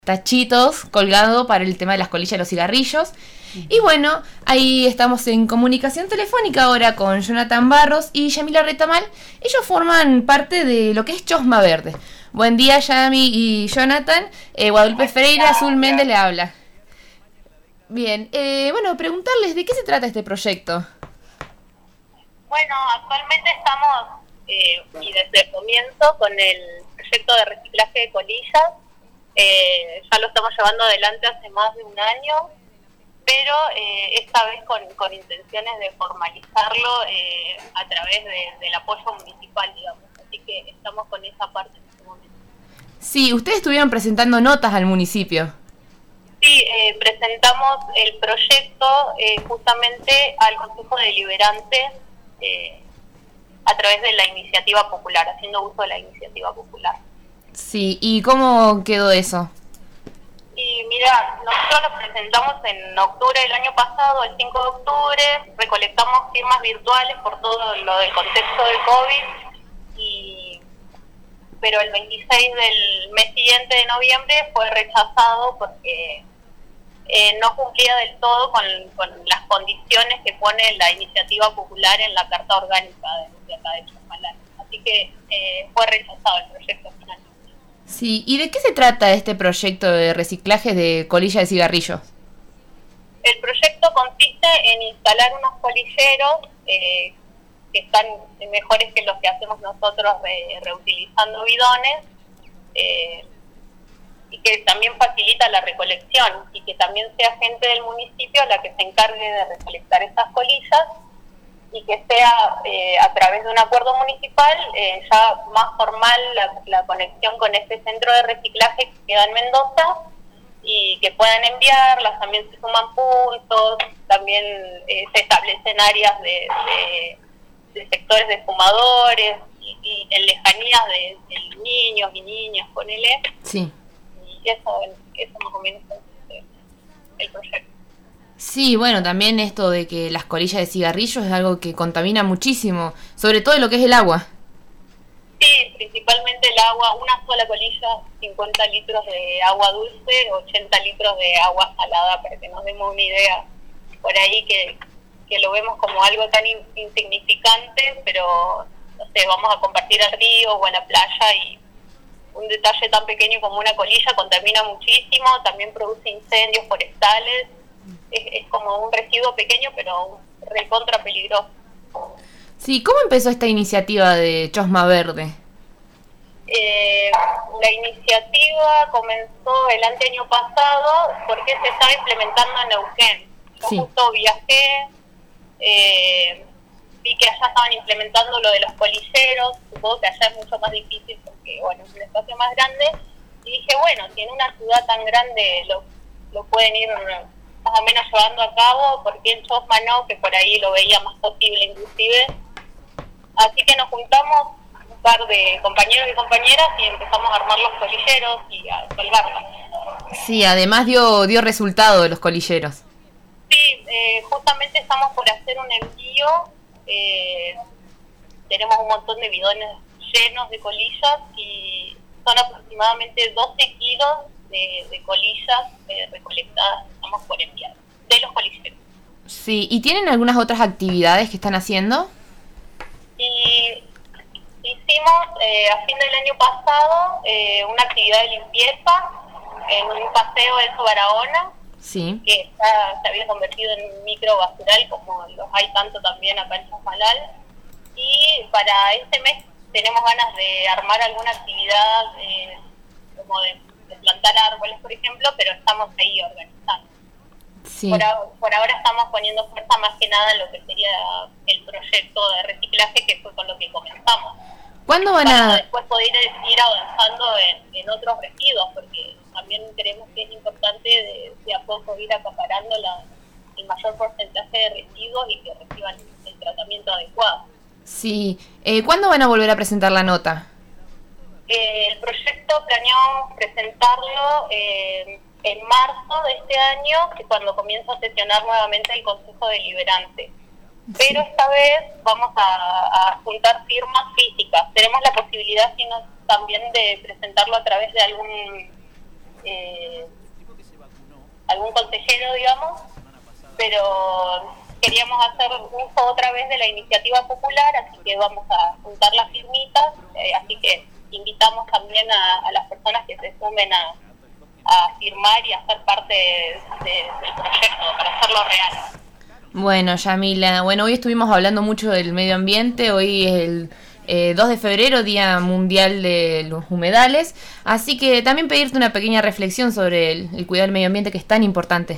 tachitos colgado para el tema de las colillas de los cigarrillos. Y bueno, ahí estamos en comunicación telefónica ahora con Jonathan Barros y Yamila Retamal. Ellos forman parte de lo que es Chosma Verde. Buen día, Yami y Jonathan. Guadalupe Freire, Azul Méndez le habla. Bien, bueno, preguntarles de qué se trata este proyecto. Bueno, actualmente estamos, y desde el comienzo, con el proyecto de reciclaje de colillas. Ya lo estamos llevando adelante hace más de un año, pero esta vez con intenciones de formalizarlo a través del apoyo municipal, digamos. Así que estamos con esa parte en este momento. Sí, ustedes estuvieron presentando notas al municipio. Sí, presentamos el proyecto justamente al Consejo Deliberante a través de la iniciativa popular, haciendo uso de la iniciativa popular. Sí, ¿y cómo quedó eso? Y mira, nosotros lo presentamos en octubre del año pasado, el 5 de octubre, recolectamos firmas virtuales por todo lo del contexto del COVID, pero el 26 del mes siguiente de noviembre fue rechazado porque no cumplía del todo con las condiciones que pone la iniciativa popular en la Carta Orgánica de acá de Chosmalal. Así que fue rechazado el proyecto finalmente. Sí, ¿y de qué se trata este proyecto de reciclaje de colillas de cigarrillos? El proyecto consiste en instalar unos colilleros que están mejores que los que hacemos nosotros reutilizando bidones, y que también facilita la recolección, y que también sea gente del municipio la que se encargue de recolectar esas colillas, y que sea a través de un acuerdo municipal ya más formal la conexión con este centro de reciclaje que queda en Mendoza, y que puedan enviarlas. También se suman puntos, también se establecen áreas de sectores de fumadores y en lejanías de niños y niñas, ponele. Sí. Y eso más o menos es el proyecto. Sí, bueno, también esto de que las colillas de cigarrillos es algo que contamina muchísimo, sobre todo lo que es el agua. Sí, principalmente el agua. Una sola colilla, 50 litros de agua dulce, 80 litros de agua salada, para que nos demos una idea. Por ahí que lo vemos como algo tan insignificante, pero no sé, vamos a compartir al río o a la playa, y un detalle tan pequeño como una colilla contamina muchísimo, también produce incendios forestales. Es como un residuo pequeño, pero recontra peligroso. Sí, ¿cómo empezó esta iniciativa de Chosma Verde? La iniciativa comenzó el año pasado porque se estaba implementando en Neuquén. Yo justo viajé, vi que allá estaban implementando lo de los colilleros. Supongo que allá es mucho más difícil porque, bueno, es un espacio más grande. Y dije, bueno, si en una ciudad tan grande lo pueden ir más o menos llevando a cabo, porque en Chosma no, que por ahí lo veía más posible inclusive. Así que nos juntamos un par de compañeros y compañeras y empezamos a armar los colilleros y a colgarlos. Sí, además dio resultado de los colilleros. Sí, justamente estamos por hacer un envío. Tenemos un montón de bidones llenos de colillas y son aproximadamente 12 kilos de colillas recolectadas, estamos por enviar, de los colilleros. Sí, ¿y tienen algunas otras actividades que están haciendo? Y hicimos a fin del año pasado una actividad de limpieza en un paseo de Barahona, sí, que se había convertido en un micro basural, como los hay tanto también acá en Chosmalal. Y para este mes tenemos ganas de armar alguna actividad como de plantar árboles, por ejemplo, pero estamos ahí organizando. Sí. Por ahora estamos poniendo fuerza más que nada en lo que sería el proyecto de reciclaje, que fue con lo que comenzamos. ¿Cuándo van para a...? después poder ir avanzando en otros residuos, porque también creemos que es importante de a poco ir acaparando el mayor porcentaje de residuos y que reciban el tratamiento adecuado. Sí. ¿Cuándo van a volver a presentar la nota? El proyecto planeamos presentarlo en marzo de este año, que cuando comienza a sesionar nuevamente el Consejo Deliberante. Pero esta vez vamos a juntar firmas físicas. Tenemos la posibilidad también de presentarlo a través de algún algún consejero, digamos, pero queríamos hacer uso otra vez de la iniciativa popular, así que vamos a juntar las firmitas, así que invitamos también a las personas que se sumen a firmar y a ser parte del proyecto para hacerlo real. Bueno, Yamila, hoy estuvimos hablando mucho del medio ambiente, hoy es el 2 de febrero, Día Mundial de los Humedales, así que también pedirte una pequeña reflexión sobre el cuidado del medio ambiente, que es tan importante.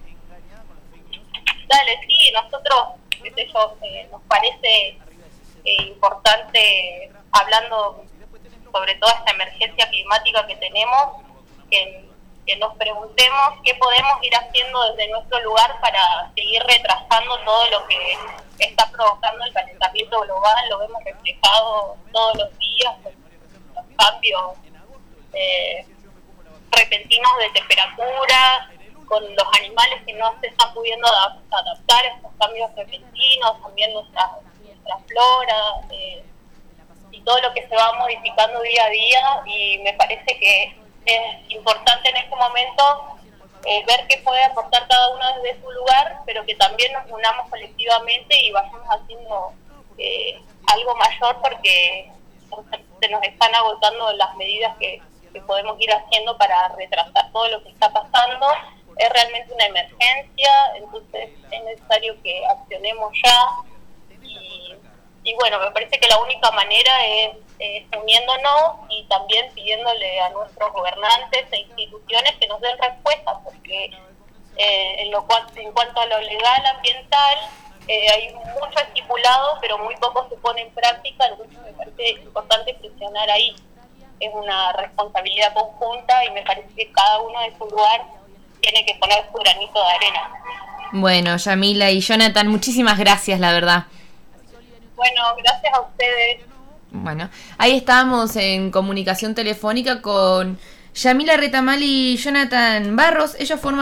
Dale, sí, nosotros, nos parece importante, hablando sobre toda esta emergencia climática que tenemos, que nos preguntemos qué podemos ir haciendo desde nuestro lugar para seguir retrasando todo lo que está provocando el calentamiento global. Lo vemos reflejado todos los días con los cambios repentinos de temperatura, con los animales que no se están pudiendo adaptar a estos cambios repentinos, también nuestra flora, y todo lo que se va modificando día a día, y me parece que es importante en este momento ver qué puede aportar cada uno desde su lugar, pero que también nos unamos colectivamente y vayamos haciendo algo mayor, porque se nos están agotando las medidas que podemos ir haciendo para retrasar todo lo que está pasando. Es realmente una emergencia, entonces es necesario que accionemos ya, y bueno, me parece que la única manera es uniéndonos y también pidiéndole a nuestros gobernantes e instituciones que nos den respuestas, porque en cuanto a lo legal ambiental hay mucho estipulado, pero muy poco se pone en práctica, entonces me parece importante presionar ahí. Es una responsabilidad conjunta y me parece que cada uno de su lugar tiene que poner su granito de arena. Bueno, Yamila y Jonathan, muchísimas gracias, la verdad. Bueno, gracias a ustedes. Bueno, ahí estábamos en comunicación telefónica con Yamila Retamal y Jonathan Barros. Ellos forman